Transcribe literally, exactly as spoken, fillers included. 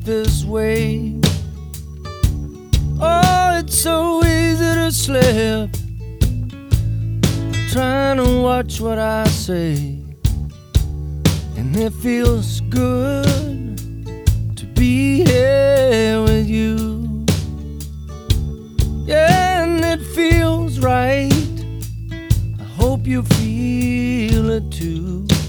this way. Oh, it's so easy to slip, trying to watch what I say. And it feels good to be here with you. Yeah, and it feels right. I hope you feel it too.